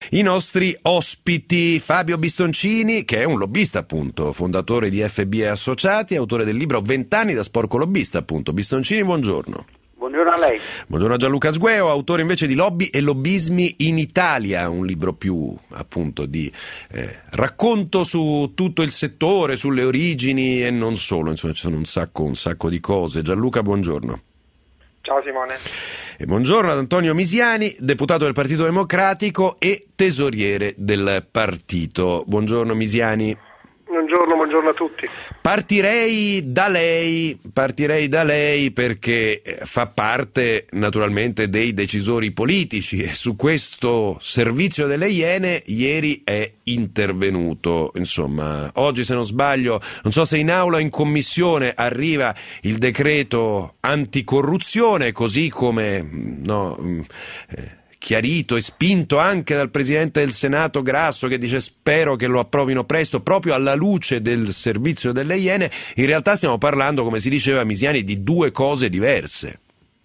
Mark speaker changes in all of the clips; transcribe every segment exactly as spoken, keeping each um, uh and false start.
Speaker 1: I nostri ospiti: Fabio Bistoncini, che è un lobbista appunto, fondatore di F B e Associati, autore del libro Vent'anni da sporco lobbista appunto. Bistoncini, buongiorno.
Speaker 2: Buongiorno a lei.
Speaker 1: Buongiorno a Gianluca Sgueo, autore invece di Lobby e lobbismi in Italia, un libro più appunto di eh, racconto su tutto il settore, sulle origini e non solo, insomma ci sono un sacco, un sacco di cose. Gianluca, buongiorno.
Speaker 3: Ciao Simone.
Speaker 1: E buongiorno ad Antonio Misiani, deputato del Partito Democratico e tesoriere del partito. Buongiorno Misiani.
Speaker 3: Buongiorno, buongiorno a tutti.
Speaker 1: Partirei da lei, partirei da lei perché fa parte naturalmente dei decisori politici e su questo servizio delle Iene ieri è intervenuto. Insomma, oggi se non sbaglio, non so se in aula o in commissione arriva il decreto anticorruzione, così come no, eh, chiarito e spinto anche dal Presidente del Senato Grasso, che dice spero che lo approvino presto, proprio alla luce del servizio delle Iene. In realtà stiamo parlando, come si diceva Misiani, di due cose diverse.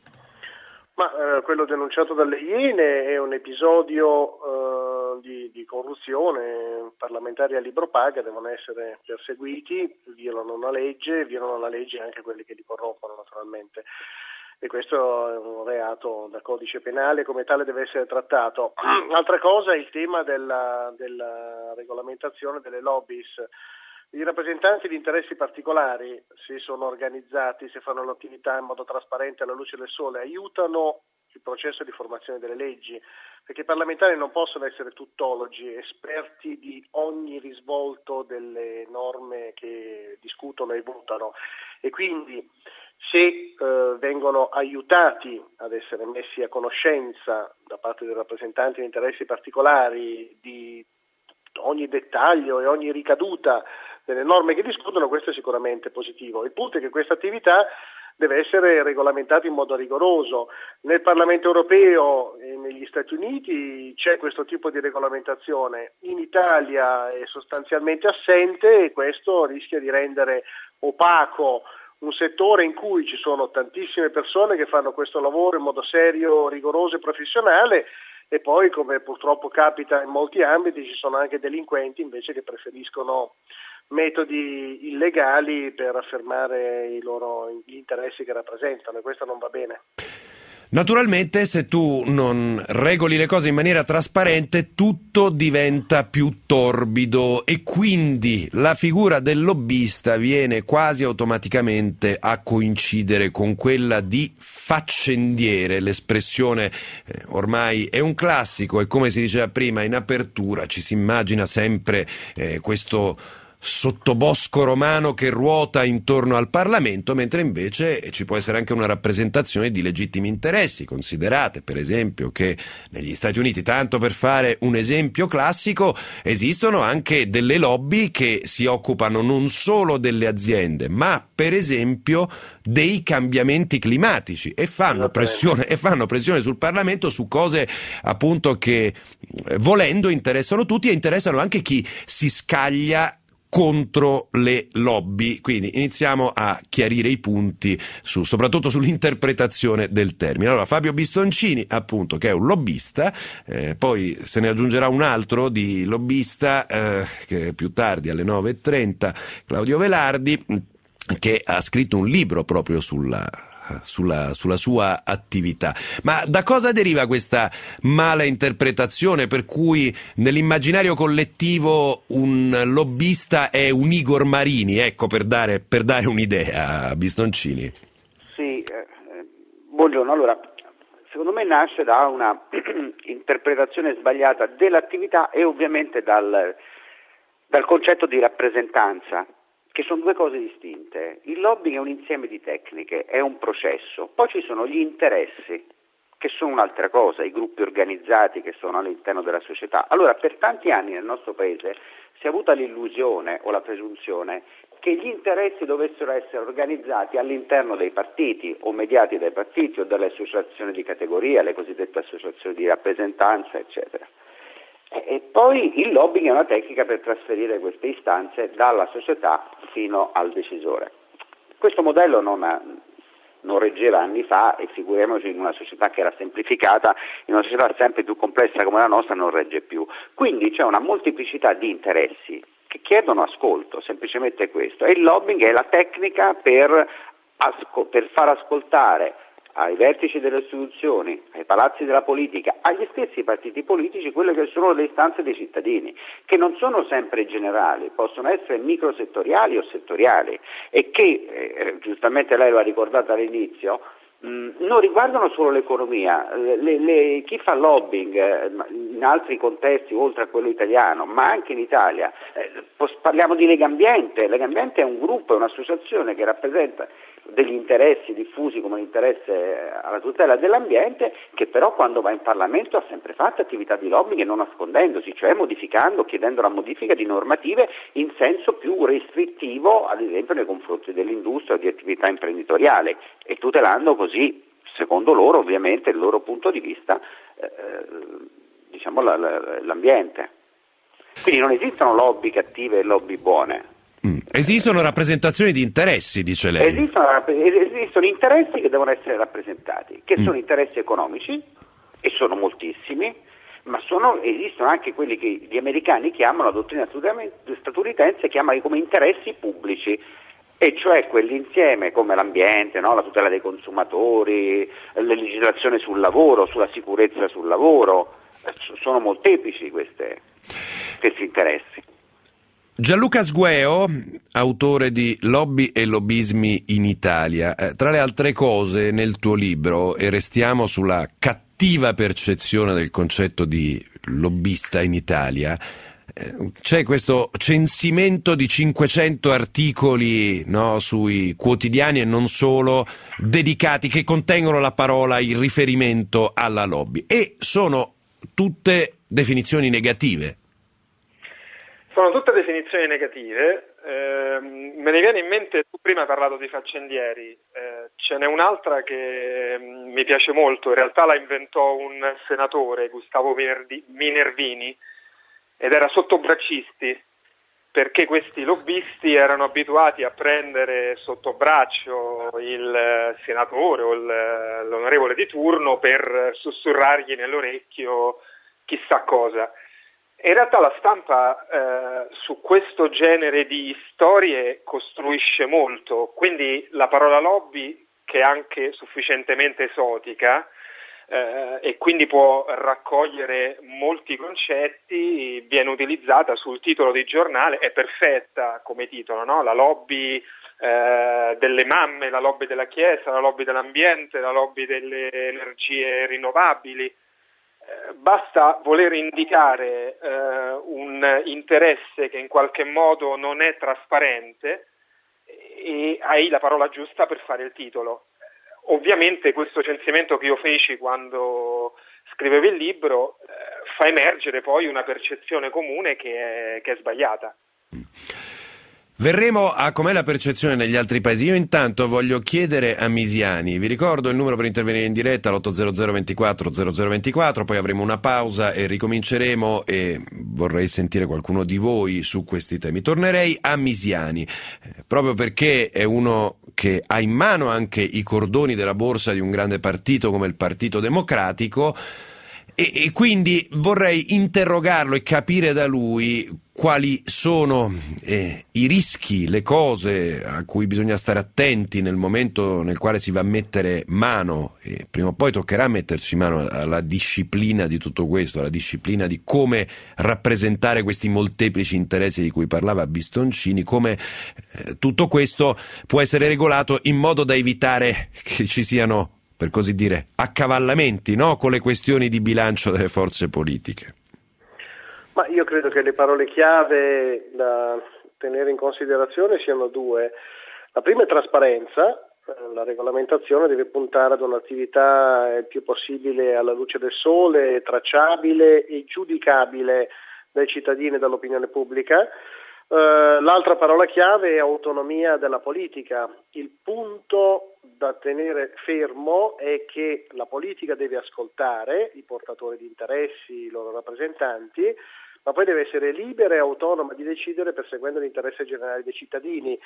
Speaker 3: Ma eh, quello denunciato dalle Iene è un episodio eh, di, di corruzione. Parlamentari a libro paga devono essere perseguiti, violano una legge, violano la legge anche quelli che li corrompono naturalmente. E questo è un reato da codice penale, come tale deve essere trattato. Altra cosa è il tema della, della regolamentazione delle lobbies. I rappresentanti di interessi particolari, se sono organizzati, se fanno l'attività in modo trasparente alla luce del sole, aiutano il processo di formazione delle leggi, perché i parlamentari non possono essere tuttologi, esperti di ogni risvolto delle norme che discutono e votano, e quindi se eh, vengono aiutati ad essere messi a conoscenza da parte dei rappresentanti di interessi particolari di ogni dettaglio e ogni ricaduta delle norme che discutono, questo è sicuramente positivo. Il punto è che questa attività deve essere regolamentata in modo rigoroso. Nel Parlamento europeo e negli Stati Uniti c'è questo tipo di regolamentazione, in Italia è sostanzialmente assente, e questo rischia di rendere opaco un settore in cui ci sono tantissime persone che fanno questo lavoro in modo serio, rigoroso e professionale, e poi, come purtroppo capita in molti ambiti, ci sono anche delinquenti invece che preferiscono metodi illegali per affermare i loro gli interessi che rappresentano, e questo non va bene.
Speaker 1: Naturalmente, se tu non regoli le cose in maniera trasparente, tutto diventa più torbido e quindi la figura del lobbista viene quasi automaticamente a coincidere con quella di faccendiere. L'espressione eh, ormai è un classico e, come si diceva prima in apertura, ci si immagina sempre eh, questo sottobosco romano che ruota intorno al Parlamento, mentre invece ci può essere anche una rappresentazione di legittimi interessi. Considerate per esempio che negli Stati Uniti, tanto per fare un esempio classico, esistono anche delle lobby che si occupano non solo delle aziende, ma per esempio dei cambiamenti climatici, e fanno pressione, e fanno pressione sul Parlamento su cose appunto che volendo interessano tutti e interessano anche chi si scaglia contro le lobby. Quindi iniziamo a chiarire i punti su, soprattutto sull'interpretazione del termine. Allora, Fabio Bistoncini, appunto, che è un lobbista, eh, poi se ne aggiungerà un altro di lobbista eh, che più tardi alle nove e trenta, Claudio Velardi, che ha scritto un libro proprio sulla Sulla, sulla sua attività. Ma da cosa deriva questa mala interpretazione per cui nell'immaginario collettivo un lobbista è un Igor Marini, ecco, per dare, per dare un'idea, Bistoncini?
Speaker 2: Sì, eh, buongiorno. Allora, secondo me nasce da una interpretazione sbagliata dell'attività e ovviamente dal, dal concetto di rappresentanza, che sono due cose distinte. Il lobbying è un insieme di tecniche, è un processo, poi ci sono gli interessi, che sono un'altra cosa, i gruppi organizzati che sono all'interno della società. Allora, per tanti anni nel nostro paese si è avuta l'illusione o la presunzione che gli interessi dovessero essere organizzati all'interno dei partiti o mediati dai partiti o dalle associazioni di categoria, le cosiddette associazioni di rappresentanza, eccetera. E poi il lobbying è una tecnica per trasferire queste istanze dalla società fino al decisore. Questo modello non, ha, non reggeva anni fa, e figuriamoci in una società che era semplificata, in una società sempre più complessa come la nostra non regge più. Quindi c'è una molteplicità di interessi che chiedono ascolto, semplicemente questo, e il lobbying è la tecnica per, asco- per far ascoltare ai vertici delle istituzioni, ai palazzi della politica, agli stessi partiti politici, quelle che sono le istanze dei cittadini, che non sono sempre generali, possono essere microsettoriali o settoriali, e che, eh, giustamente lei lo ha ricordato all'inizio, mh, non riguardano solo l'economia. Le, le, chi fa lobbying eh, in altri contesti oltre a quello italiano, ma anche in Italia, eh, parliamo di Legambiente. Legambiente è un gruppo, è un'associazione che rappresenta degli interessi diffusi come l'interesse alla tutela dell'ambiente, che però quando va in Parlamento ha sempre fatto attività di lobbying e non nascondendosi, cioè modificando, chiedendo la modifica di normative in senso più restrittivo, ad esempio nei confronti dell'industria o di attività imprenditoriale, e tutelando così, secondo loro ovviamente, il loro punto di vista, eh, diciamo la, la, l'ambiente. Quindi non esistono lobby cattive e lobby buone.
Speaker 1: Mm. Esistono rappresentazioni di interessi, dice lei.
Speaker 2: Esistono, esistono interessi che devono essere rappresentati, che mm. sono interessi economici, e sono moltissimi, ma sono, esistono anche quelli che gli americani chiamano, la dottrina statunitense chiama come interessi pubblici, e cioè quell'insieme come l'ambiente, no? La tutela dei consumatori, la legislazione sul lavoro, sulla sicurezza sul lavoro, sono molteplici queste, questi interessi.
Speaker 1: Gianluca Sgueo, autore di Lobby e lobbismi in Italia, eh, tra le altre cose nel tuo libro, e restiamo sulla cattiva percezione del concetto di lobbista in Italia, eh, c'è questo censimento di cinquecento articoli, no, sui quotidiani e non solo, dedicati, che contengono la parola, il riferimento alla lobby, e sono tutte definizioni negative.
Speaker 4: Sono tutte definizioni negative, eh, me ne viene in mente, tu prima hai parlato di faccendieri, eh, ce n'è un'altra che mh, mi piace molto, in realtà la inventò un senatore, Gustavo Minerdi, Minervini, ed era sottobraccisti, perché questi lobbisti erano abituati a prendere sotto braccio il senatore o il, l'onorevole di turno per sussurrargli nell'orecchio chissà cosa. In realtà la stampa eh, su questo genere di storie costruisce molto, quindi la parola lobby, che è anche sufficientemente esotica eh, e quindi può raccogliere molti concetti, viene utilizzata sul titolo di giornale, è perfetta come titolo, no? La lobby eh, delle mamme, la lobby della Chiesa, la lobby dell'ambiente, la lobby delle energie rinnovabili. Basta voler indicare eh, un interesse che in qualche modo non è trasparente e hai la parola giusta per fare il titolo. Ovviamente questo censimento che io feci quando scrivevo il libro eh, fa emergere poi una percezione comune che è, che è sbagliata.
Speaker 1: Verremo a com'è la percezione negli altri paesi. Io intanto voglio chiedere a Misiani, vi ricordo il numero per intervenire in diretta, l'otto zero zero ventiquattro zero zero ventiquattro, poi avremo una pausa e ricominceremo, e vorrei sentire qualcuno di voi su questi temi. Tornerei a Misiani, eh, proprio perché è uno che ha in mano anche i cordoni della borsa di un grande partito come il Partito Democratico, e, e quindi vorrei interrogarlo e capire da lui quali sono eh, i rischi, le cose a cui bisogna stare attenti nel momento nel quale si va a mettere mano, e prima o poi toccherà metterci mano alla disciplina di tutto questo, alla disciplina di come rappresentare questi molteplici interessi di cui parlava Bistoncini, come eh, tutto questo può essere regolato in modo da evitare che ci siano, per così dire, accavallamenti, no? Con le questioni di bilancio delle forze politiche.
Speaker 3: Ma io credo che le parole chiave da tenere in considerazione siano due. La prima è trasparenza. La regolamentazione deve puntare ad un'attività il più possibile alla luce del sole, tracciabile e giudicabile dai cittadini e dall'opinione pubblica. Uh, l'altra parola chiave è autonomia della politica. Il punto da tenere fermo è che la politica deve ascoltare i portatori di interessi, i loro rappresentanti, ma poi deve essere libera e autonoma di decidere perseguendo l'interesse generale dei cittadini.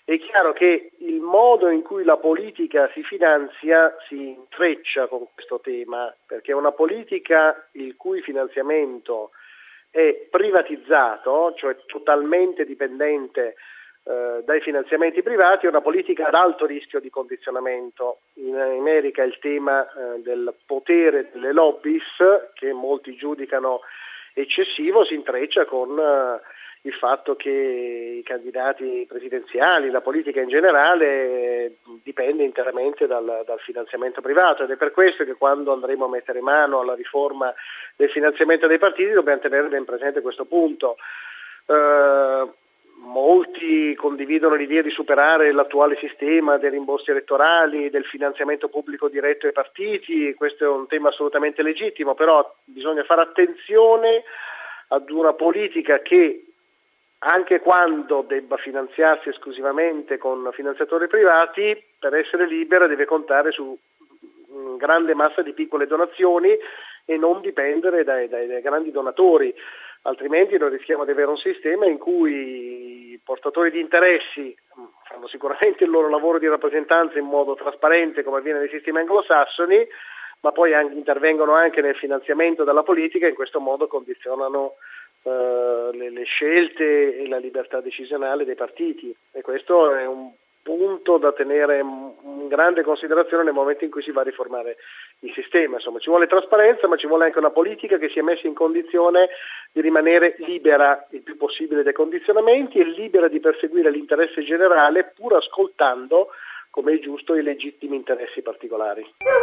Speaker 3: È chiaro che il modo in cui la politica si finanzia si intreccia con questo tema, perché una politica il cui finanziamento è privatizzato, cioè totalmente dipendente eh, dai finanziamenti privati, è una politica ad alto rischio di condizionamento. In America il tema eh, del potere delle lobbies, che molti giudicano eccessivo, si intreccia con eh, il fatto che i candidati presidenziali, la politica in generale, dipende interamente dal, dal finanziamento privato, ed è per questo che quando andremo a mettere mano alla riforma del finanziamento dei partiti dobbiamo tenere ben presente questo punto. Eh, molti condividono l'idea di superare l'attuale sistema dei rimborsi elettorali, del finanziamento pubblico diretto ai partiti, questo è un tema assolutamente legittimo, però bisogna fare attenzione ad una politica che, anche quando debba finanziarsi esclusivamente con finanziatori privati, per essere libera deve contare su una grande massa di piccole donazioni e non dipendere dai, dai, dai grandi donatori, altrimenti noi rischiamo di avere un sistema in cui i portatori di interessi fanno sicuramente il loro lavoro di rappresentanza in modo trasparente, come avviene nei sistemi anglosassoni, ma poi anche, intervengono anche nel finanziamento della politica e in questo modo condizionano Uh, le, le scelte e la libertà decisionale dei partiti, e questo è un punto da tenere in grande considerazione nel momento in cui si va a riformare il sistema. Insomma, ci vuole trasparenza, ma ci vuole anche una politica che sia messa in condizione di rimanere libera il più possibile dai condizionamenti e libera di perseguire l'interesse generale, pur ascoltando, come è giusto, i legittimi interessi particolari.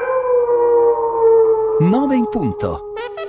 Speaker 5: nove in punto.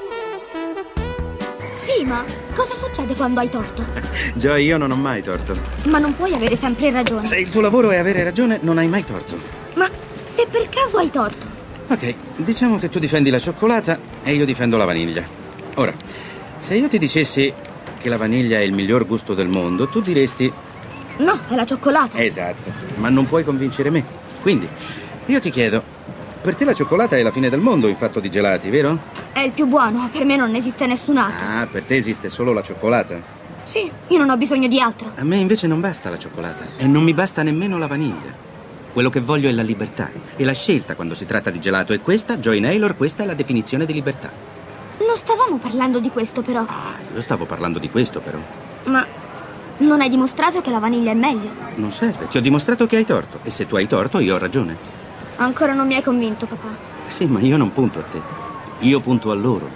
Speaker 6: Sì, ma cosa succede quando hai torto?
Speaker 7: Già, io non ho mai torto.
Speaker 6: Ma non puoi avere sempre ragione.
Speaker 7: Se il tuo lavoro è avere ragione, non hai mai torto.
Speaker 6: Ma se per caso hai torto?
Speaker 7: Ok, diciamo che tu difendi la cioccolata e io difendo la vaniglia. Ora, se io ti dicessi che la vaniglia è il miglior gusto del mondo, tu diresti...
Speaker 6: No, è la cioccolata.
Speaker 7: Esatto, ma non puoi convincere me. Quindi, io ti chiedo... Per te la cioccolata è la fine del mondo in fatto di gelati, vero?
Speaker 6: È il più buono, per me non esiste nessun altro.
Speaker 7: Ah, per te esiste solo la cioccolata?
Speaker 6: Sì, io non ho bisogno di altro.
Speaker 7: A me invece non basta la cioccolata e non mi basta nemmeno la vaniglia. Quello che voglio è la libertà e la scelta quando si tratta di gelato, e questa, Joy Naylor, questa è la definizione di libertà.
Speaker 6: Non stavamo parlando di questo, però.
Speaker 7: Ah, io stavo parlando di questo, però.
Speaker 6: Ma non hai dimostrato che la vaniglia è meglio?
Speaker 7: Non serve, ti ho dimostrato che hai torto, e se tu hai torto io ho ragione.
Speaker 6: Ancora non mi hai convinto, papà.
Speaker 7: Sì, ma io non punto a te. Io punto a loro.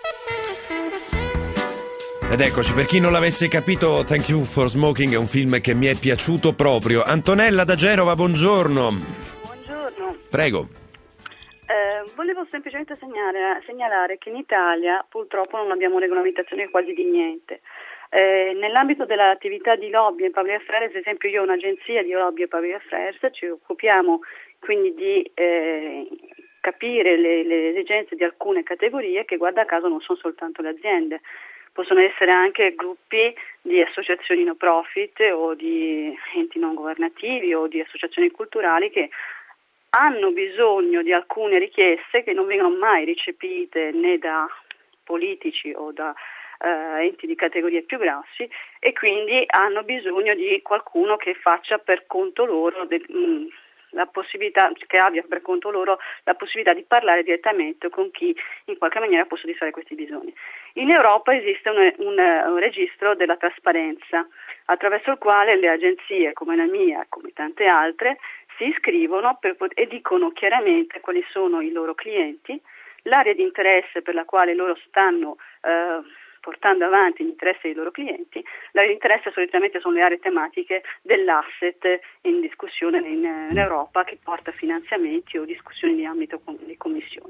Speaker 1: Ed eccoci, per chi non l'avesse capito, Thank You for Smoking è un film che mi è piaciuto proprio. Antonella da Genova, buongiorno.
Speaker 8: Buongiorno.
Speaker 1: Prego.
Speaker 8: Eh, volevo semplicemente segnare, segnalare che in Italia purtroppo non abbiamo regolamentazione quasi di niente. Eh, nell'ambito dell'attività di lobby e public affairs, ad esempio io ho un'agenzia di lobby e public affairs, ci occupiamo quindi di eh, capire le, le esigenze di alcune categorie che, guarda caso, non sono soltanto le aziende, possono essere anche gruppi di associazioni no profit o di enti non governativi o di associazioni culturali che hanno bisogno di alcune richieste che non vengono mai recepite né da politici o da Uh, enti di categorie più grossi, e quindi hanno bisogno di qualcuno che faccia per conto loro de, mh, la possibilità, che abbia per conto loro la possibilità di parlare direttamente con chi in qualche maniera può soddisfare questi bisogni. In Europa esiste un, un, un registro della trasparenza attraverso il quale le agenzie come la mia, come tante altre, si iscrivono per, e dicono chiaramente quali sono i loro clienti, l'area di interesse per la quale loro stanno uh, portando avanti gli interessi dei loro clienti. L'area di interesse solitamente sono le aree tematiche dell'asset in discussione in, in Europa, che porta finanziamenti o discussioni di ambito di commissioni.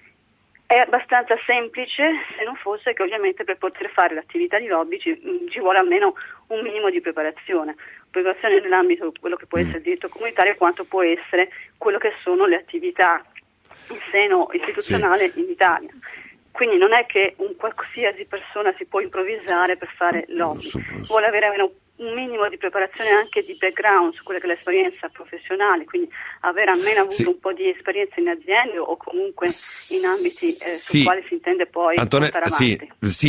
Speaker 8: È abbastanza semplice, se non fosse che ovviamente per poter fare l'attività di lobby ci, ci vuole almeno un minimo di preparazione. Preparazione nell'ambito di quello che può essere il diritto comunitario, quanto può essere quello che sono le attività in seno istituzionale sì. in Italia. Quindi non è che un qualsiasi persona si può improvvisare per fare lobby, vuole avere un minimo di preparazione anche di background su quella che è l'esperienza professionale, quindi aver almeno avuto sì. un po' di esperienza in aziende o comunque in ambiti eh, sì. sui quali si intende poi
Speaker 1: Antone-
Speaker 8: portare avanti.
Speaker 1: Sì, sì.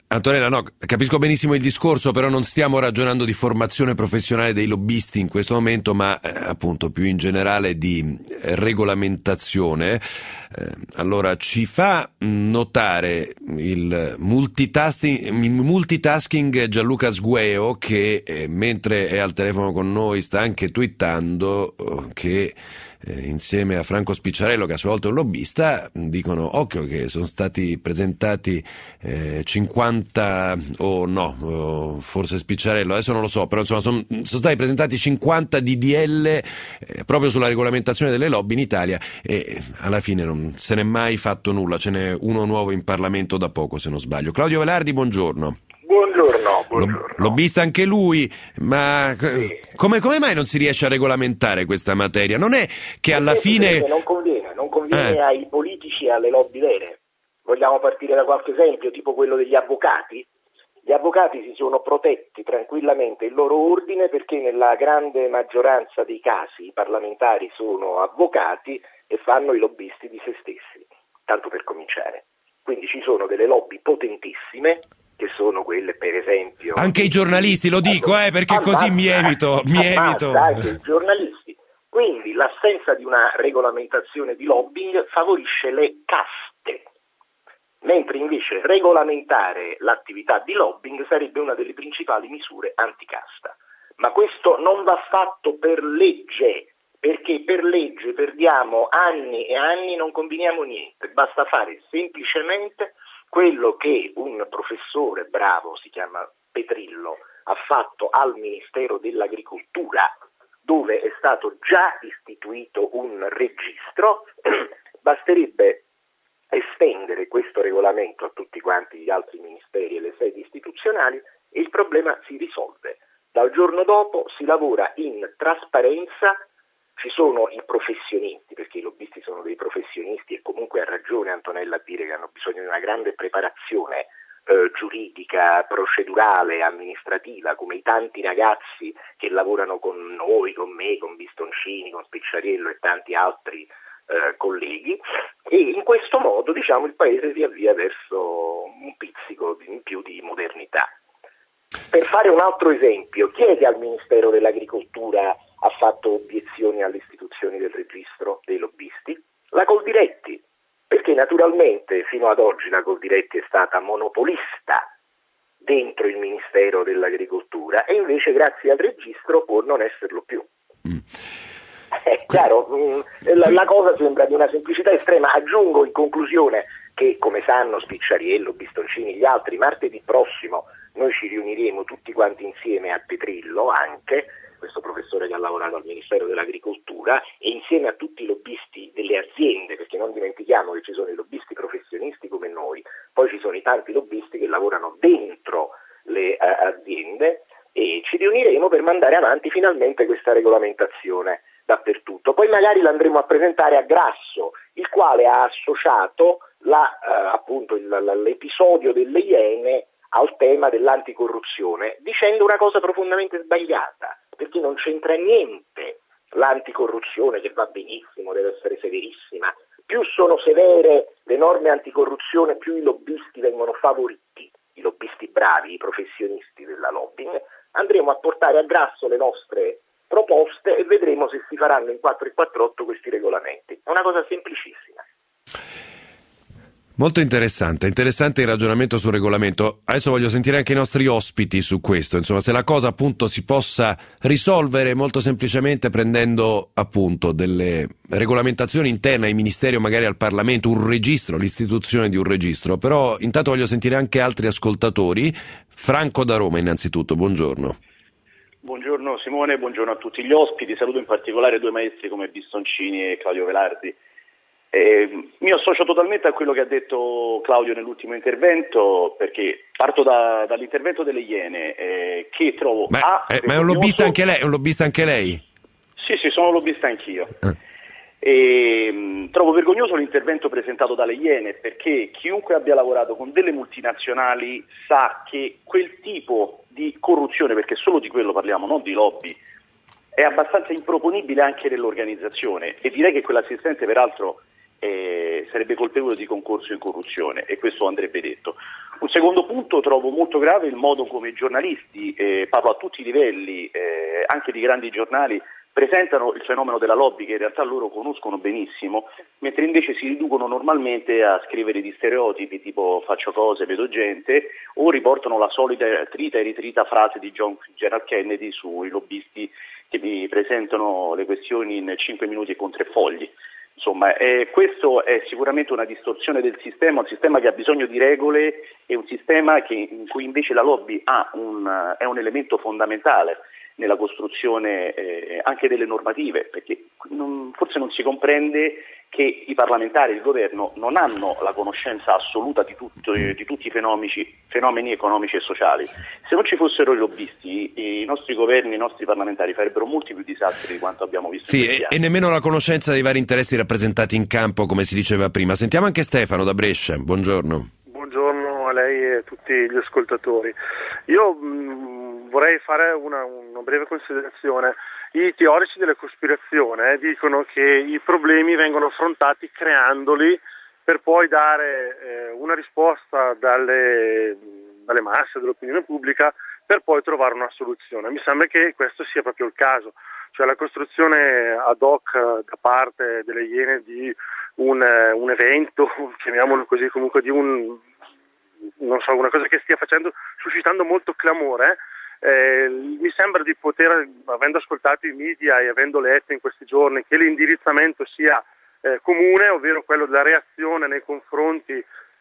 Speaker 1: Antonella, no, capisco benissimo il discorso, però non stiamo ragionando di formazione professionale dei lobbisti in questo momento, ma eh, appunto più in generale di eh, regolamentazione. Eh, allora, ci fa notare il multitasking, il multitasking Gianluca Sgueo che eh, mentre è al telefono con noi sta anche twittando eh, che Eh, insieme a Franco Spicciarello, che a sua volta è un lobbista, dicono occhio che sono stati presentati eh, cinquanta o no, o forse Spicciarello, adesso non lo so, però insomma sono, sono stati presentati cinquanta D D L eh, proprio sulla regolamentazione delle lobby in Italia e alla fine non se n'è mai fatto nulla, ce n'è uno nuovo in Parlamento da poco se non sbaglio. Claudio Velardi, buongiorno.
Speaker 3: Buongiorno, buongiorno.
Speaker 1: Lobbista anche lui, ma
Speaker 3: Sì.
Speaker 1: come, come mai non si riesce a regolamentare questa materia? Non è che alla
Speaker 5: Perché,
Speaker 1: fine...
Speaker 5: perché non conviene, non conviene
Speaker 1: Eh.
Speaker 5: ai politici e alle lobby vere. Vogliamo partire da qualche esempio, tipo quello degli avvocati? Gli avvocati si sono protetti tranquillamente il loro ordine perché nella grande maggioranza dei casi i parlamentari sono avvocati e fanno i lobbisti di se stessi, tanto per cominciare. Quindi ci sono delle lobby potentissime, che sono quelle per esempio...
Speaker 1: Anche i giornalisti, lo dico, eh, perché
Speaker 5: ammazza,
Speaker 1: così mi evito, mi
Speaker 5: ammazza
Speaker 1: evito.
Speaker 5: anche i giornalisti. Quindi l'assenza di una regolamentazione di lobbying favorisce le caste, mentre invece regolamentare l'attività di lobbying sarebbe una delle principali misure anticasta. Ma questo non va fatto per legge, perché per legge perdiamo anni e anni e non combiniamo niente, basta fare semplicemente quello che un professore bravo, si chiama Petrillo, ha fatto al Ministero dell'Agricoltura, dove è stato già istituito un registro. Basterebbe estendere questo regolamento a tutti quanti gli altri ministeri e le sedi istituzionali e il problema si risolve. Dal giorno dopo si lavora in trasparenza. Ci sono i professionisti, perché i lobbisti sono dei professionisti e comunque ha ragione Antonella a dire che hanno bisogno di una grande preparazione eh, giuridica, procedurale, amministrativa, come i tanti ragazzi che lavorano con noi, con me, con Bistoncini, con Spicciariello e tanti altri eh, colleghi, e in questo modo diciamo il Paese si avvia verso un pizzico in più di modernità. Per fare un altro esempio, chi è che al Ministero dell'Agricoltura ha fatto obiezioni alle istituzioni del registro dei lobbisti? La Coldiretti, perché naturalmente fino ad oggi la Coldiretti è stata monopolista dentro il Ministero dell'Agricoltura e invece grazie al registro può non esserlo più. Mm. È chiaro, la, la cosa sembra di una semplicità estrema. Aggiungo in conclusione che, come sanno Spicciariello, Bistoncini, gli altri, martedì prossimo noi ci riuniremo tutti quanti insieme a Petrillo, anche questo professore che ha lavorato al Ministero dell'Agricoltura, e insieme a tutti i lobbisti delle aziende, perché non dimentichiamo che ci sono i lobbisti professionisti come noi, poi ci sono i tanti lobbisti che lavorano dentro le uh, aziende, e ci riuniremo per mandare avanti finalmente questa regolamentazione dappertutto. Poi magari l'andremo a presentare a Grasso, il quale ha associato la, uh, appunto il, l'episodio delle Iene al tema dell'anticorruzione, dicendo una cosa profondamente sbagliata, perché non c'entra niente l'anticorruzione, che va benissimo, deve essere severissima. Più sono severe le norme anticorruzione, più i lobbisti vengono favoriti, i lobbisti bravi, i professionisti della lobbying. Andremo a portare a Grasso le nostre proposte e vedremo se si faranno in quattro e quattr'otto questi regolamenti. È una cosa semplicissima.
Speaker 1: Molto interessante, interessante il ragionamento sul regolamento. Adesso voglio sentire anche i nostri ospiti su questo, insomma, se la cosa appunto si possa risolvere molto semplicemente prendendo appunto delle regolamentazioni interne ai ministeri o magari al Parlamento, un registro, l'istituzione di un registro. Però intanto voglio sentire anche altri ascoltatori. Franco da Roma innanzitutto, buongiorno.
Speaker 9: Buongiorno Simone, buongiorno a tutti gli ospiti, saluto in particolare due maestri come Bistoncini e Claudio Velardi. Eh, mi associo totalmente a quello che ha detto Claudio nell'ultimo intervento, perché parto da, dall'intervento delle Iene, eh, che trovo...
Speaker 1: Ma,
Speaker 9: a,
Speaker 1: eh, ma è un lobbista anche lei? È un lobbista anche lei?
Speaker 9: Sì, sì, sono lobbista anch'io.
Speaker 1: Eh.
Speaker 9: E, mh, trovo vergognoso l'intervento presentato dalle Iene, perché chiunque abbia lavorato con delle multinazionali sa che quel tipo di corruzione, perché solo di quello parliamo, non di lobby, è abbastanza improponibile anche nell'organizzazione, e direi che quell'assistente peraltro eh, sarebbe colpevole di concorso in corruzione, e questo andrebbe detto. Un secondo punto: trovo molto grave il modo come i giornalisti, eh, parlo a tutti i livelli, eh, anche di grandi giornali, presentano il fenomeno della lobby, che in realtà loro conoscono benissimo, mentre invece si riducono normalmente a scrivere di stereotipi tipo faccio cose, vedo gente, o riportano la solita trita e ritrita frase di John Gerald Kennedy sui lobbisti che mi presentano le questioni in cinque minuti e con tre fogli. Insomma, eh, questo è sicuramente una distorsione del sistema, un sistema che ha bisogno di regole, e un sistema che, in cui invece la lobby ha un, è un elemento fondamentale nella costruzione eh, anche delle normative, perché non, forse non si comprende che i parlamentari e il governo non hanno la conoscenza assoluta di, tutto, di tutti i fenomeni, fenomeni economici e sociali. Se non ci fossero i lobbisti, i nostri governi, i nostri parlamentari farebbero molti più disastri di quanto abbiamo visto.
Speaker 1: Sì, e, e nemmeno la conoscenza dei vari interessi rappresentati in campo, come si diceva prima. Sentiamo anche Stefano da Brescia, buongiorno.
Speaker 3: Buongiorno a lei e a tutti gli ascoltatori. Io mh, vorrei fare una, una breve considerazione. I teorici della cospirazione eh, dicono che i problemi vengono affrontati creandoli per poi dare eh, una risposta dalle, dalle masse, dall'opinione pubblica, per poi trovare una soluzione. Mi sembra che questo sia proprio il caso, cioè la costruzione ad hoc da parte delle Iene di un, un evento, chiamiamolo così, comunque di un, non so, una cosa che stia facendo, suscitando molto clamore. Eh, mi sembra di poter, avendo ascoltato i media e avendo letto in questi giorni, che l'indirizzamento sia eh, comune, ovvero quello della reazione nei confronti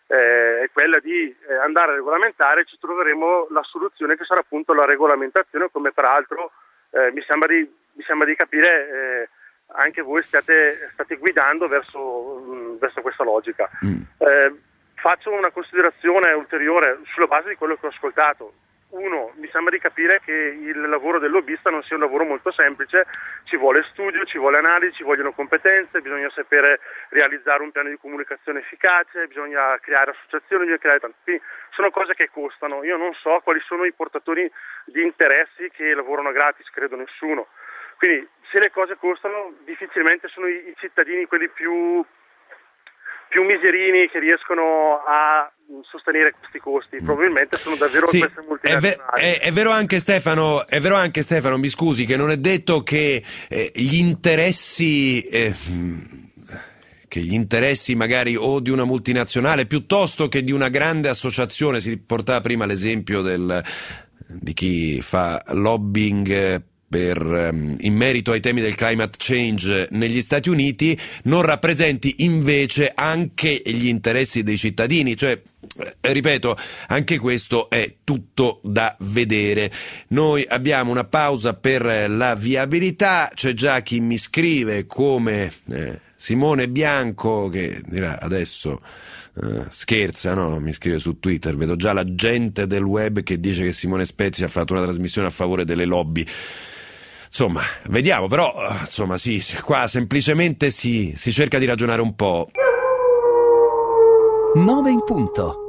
Speaker 3: eh, è quella di eh, andare a regolamentare. Ci troveremo la soluzione che sarà appunto la regolamentazione, come peraltro eh, mi sembra di, mi sembra di capire eh, anche voi state, state guidando verso, mh, verso questa logica. Mm. Eh, faccio una considerazione ulteriore sulla base di quello che ho ascoltato. Uno, mi sembra di capire che il lavoro del lobbista non sia un lavoro molto semplice, ci vuole studio, ci vuole analisi, ci vogliono competenze, bisogna sapere realizzare un piano di comunicazione efficace, bisogna creare associazioni, bisogna creare tanti. Quindi sono cose che costano. Io non so quali sono i portatori di interessi che lavorano gratis, credo nessuno. Quindi se le cose costano, difficilmente sono i, i cittadini quelli più più miserini che riescono a sostenere questi costi. Probabilmente sono davvero
Speaker 1: sì,
Speaker 3: queste multinazionali.
Speaker 1: È, ver- è, è vero anche Stefano, è vero anche Stefano, mi scusi, che non è detto che eh, gli interessi eh, che gli interessi magari o di una multinazionale piuttosto che di una grande associazione, si portava prima l'esempio del, di chi fa lobbying eh, per, um, in merito ai temi del climate change negli Stati Uniti, non rappresenti invece anche gli interessi dei cittadini. Cioè, eh, ripeto, anche questo è tutto da vedere. Noi abbiamo una pausa per la viabilità, c'è già chi mi scrive come eh, Simone Bianco, che dirà adesso uh, scherza, no? Mi scrive su Twitter, vedo già la gente del web che dice che Simone Spezzi ha fatto una trasmissione a favore delle lobby. Insomma, vediamo, però, insomma, sì, qua semplicemente si, si cerca di ragionare un po'.
Speaker 10: nove in punto.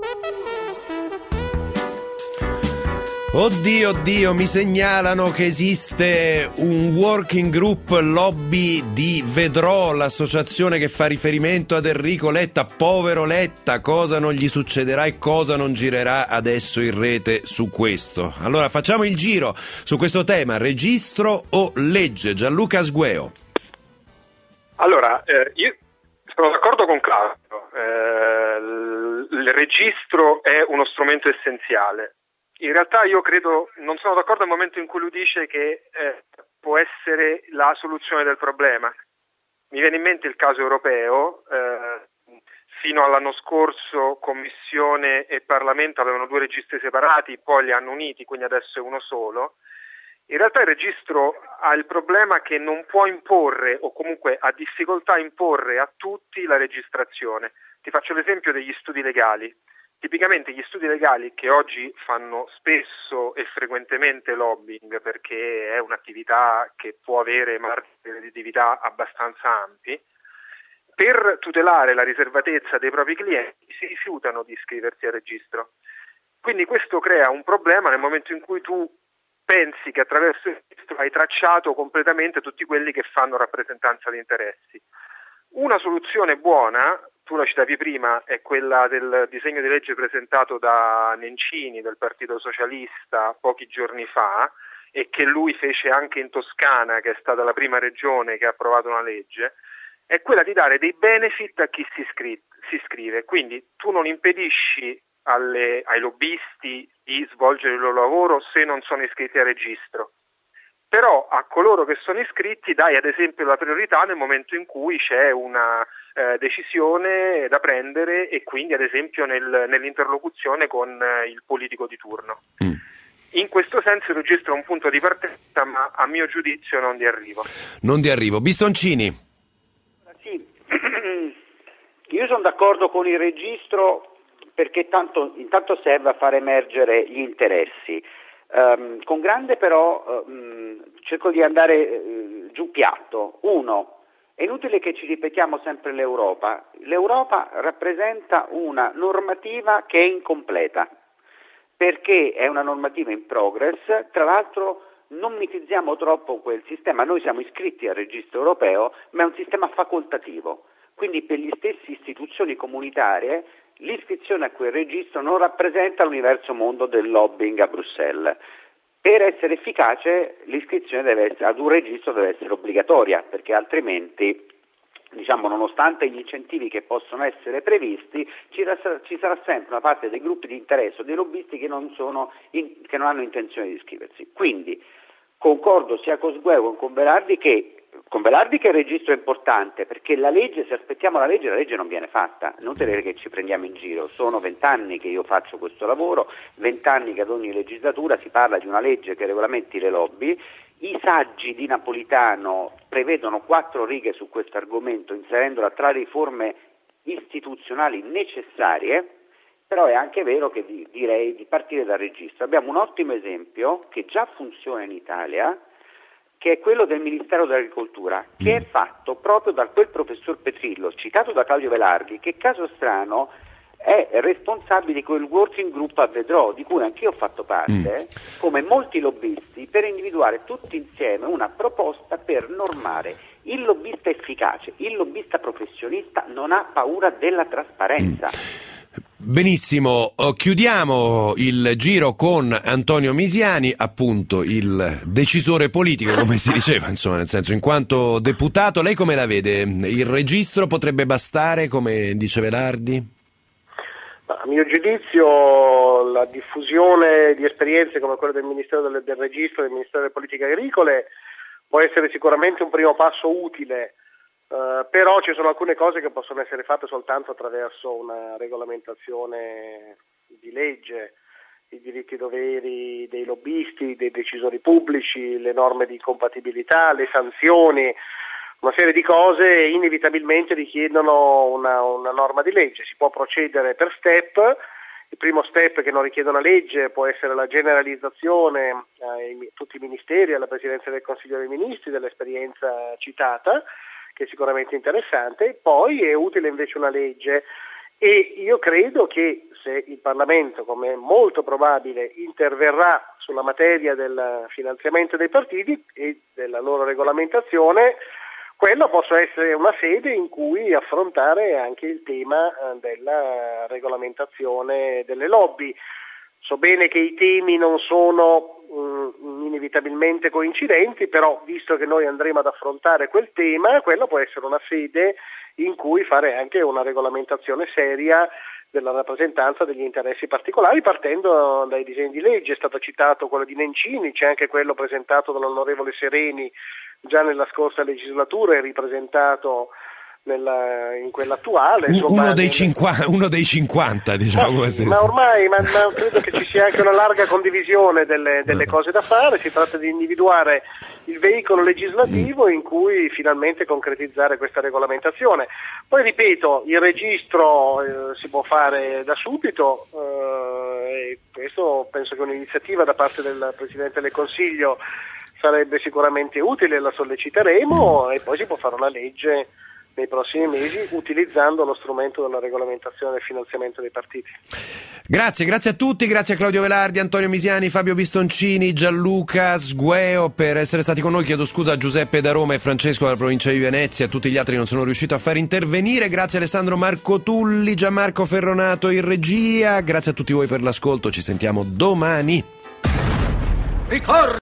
Speaker 1: Oddio, oddio, mi segnalano che esiste un working group lobby di Vedrò, l'associazione che fa riferimento ad Enrico Letta. Povero Letta, cosa non gli succederà e cosa non girerà adesso in rete su questo? Allora facciamo il giro su questo tema, registro o legge? Gianluca Sgueo.
Speaker 4: Allora, eh, io sono d'accordo con Claudio, eh, il registro è uno strumento essenziale. In realtà io credo, non sono d'accordo al momento in cui lui dice che eh, può essere la soluzione del problema. Mi viene in mente il caso europeo, eh, fino all'anno scorso Commissione e Parlamento avevano due registri separati, poi li hanno uniti, quindi adesso è uno solo. In realtà il registro ha il problema che non può imporre, o comunque ha difficoltà a imporre a tutti la registrazione. Ti faccio l'esempio degli studi legali. Tipicamente gli studi legali, che oggi fanno spesso e frequentemente lobbying perché è un'attività che può avere margini di redditività abbastanza ampi, per tutelare la riservatezza dei propri clienti si rifiutano di iscriversi al registro. Quindi questo crea un problema nel momento in cui tu pensi che attraverso il registro hai tracciato completamente tutti quelli che fanno rappresentanza di interessi. Una soluzione buona, tu la citavi prima, è quella del disegno di legge presentato da Nencini del Partito Socialista pochi giorni fa, e che lui fece anche in Toscana, che è stata la prima regione che ha approvato una legge, è quella di dare dei benefit a chi si, iscri- si iscrive. Quindi tu non impedisci alle, ai lobbisti di svolgere il loro lavoro se non sono iscritti a registro, però a coloro che sono iscritti dai ad esempio la priorità nel momento in cui c'è una eh, decisione da prendere, e quindi ad esempio nel, nell'interlocuzione con eh, il politico di turno. Mm. In questo senso il registro è un punto di partenza, ma a mio giudizio non di arrivo.
Speaker 1: Non di arrivo. Bistoncini.
Speaker 2: Sì, io sono d'accordo con il registro perché tanto, intanto serve a far emergere gli interessi. Um, con grande però um, cerco di andare uh, giù piatto. Uno, è inutile che ci ripetiamo sempre l'Europa. L'Europa rappresenta una normativa che è incompleta, perché è una normativa in progress. Tra l'altro non mitizziamo troppo quel sistema, noi siamo iscritti al registro europeo, ma è un sistema facoltativo, quindi per gli stessi istituzioni comunitarie l'iscrizione a quel registro non rappresenta l'universo mondo del lobbying a Bruxelles. Per essere efficace l'iscrizione deve essere, ad un registro deve essere obbligatoria, perché altrimenti, diciamo, nonostante gli incentivi che possono essere previsti, ci, ci sarà sempre una parte dei gruppi di interesse o dei lobbisti che non, sono in, che non hanno intenzione di iscriversi. Quindi concordo sia con Sguego che con Velardi che Con Velardi che il registro è importante, perché la legge, se aspettiamo la legge, la legge non viene fatta. Non tenere che ci prendiamo in giro. Sono vent'anni che io faccio questo lavoro, vent'anni che ad ogni legislatura si parla di una legge che regolamenti le lobby. I saggi di Napolitano prevedono quattro righe su questo argomento, inserendola tra le riforme istituzionali necessarie, però è anche vero che di, direi di partire dal registro. Abbiamo un ottimo esempio che già funziona in Italia, che è quello del Ministero dell'Agricoltura, che è fatto proprio da quel professor Petrillo, citato da Claudio Velardi, che caso strano è responsabile di quel working group a Vedrò, di cui anch'io ho fatto parte, mm. come molti lobbisti, per individuare tutti insieme una proposta per normare. Il lobbista efficace, il lobbista professionista non ha paura della trasparenza. Mm.
Speaker 1: Benissimo, chiudiamo il giro con Antonio Misiani, appunto il decisore politico, come si diceva, insomma, nel senso, in quanto deputato, lei come la vede? Il registro potrebbe bastare, come dice Velardi?
Speaker 3: A mio giudizio la diffusione di esperienze come quella del Ministero del, del Registro e del Ministero delle Politiche Agricole può essere sicuramente un primo passo utile. Uh, però ci sono alcune cose che possono essere fatte soltanto attraverso una regolamentazione di legge, i diritti e doveri dei lobbisti, dei decisori pubblici, le norme di incompatibilità, le sanzioni, una serie di cose inevitabilmente richiedono una, una norma di legge. Si può procedere per step. Il primo step, che non richiede una legge, può essere la generalizzazione a tutti i ministeri, alla Presidenza del Consiglio dei Ministri dell'esperienza citata, che è sicuramente interessante. Poi è utile invece una legge, e io credo che se il Parlamento, come è molto probabile, interverrà sulla materia del finanziamento dei partiti e della loro regolamentazione, quella possa essere una sede in cui affrontare anche il tema della regolamentazione delle lobby. So bene che i temi non sono mh, inevitabilmente coincidenti, però visto che noi andremo ad affrontare quel tema, quella può essere una sede in cui fare anche una regolamentazione seria della rappresentanza degli interessi particolari, partendo dai disegni di legge. È stato citato quello di Nencini, c'è anche quello presentato dall'onorevole Sereni già nella scorsa legislatura e ripresentato nella, in quella attuale. Insomma,
Speaker 1: uno, dei cinquanta, uno dei cinquanta, diciamo
Speaker 3: ma,
Speaker 1: così.
Speaker 3: Ma ormai ma, ma credo che ci sia anche una larga condivisione delle, delle cose da fare. Si tratta di individuare il veicolo legislativo in cui finalmente concretizzare questa regolamentazione. Poi ripeto, il registro eh, si può fare da subito, eh, e questo penso che un'iniziativa da parte del Presidente del Consiglio sarebbe sicuramente utile, la solleciteremo, e poi si può fare una legge nei prossimi mesi, utilizzando lo strumento della regolamentazione del finanziamento dei partiti.
Speaker 1: Grazie, grazie a tutti, grazie a Claudio Velardi, Antonio Misiani, Fabio Bistoncini, Gianluca Sgueo per essere stati con noi. Chiedo scusa a Giuseppe da Roma e Francesco dalla provincia di Venezia, a tutti gli altri non sono riuscito a far intervenire. Grazie a Alessandro Marco Tulli, Gianmarco Ferronato in regia, grazie a tutti voi per l'ascolto, ci sentiamo domani. Ricordo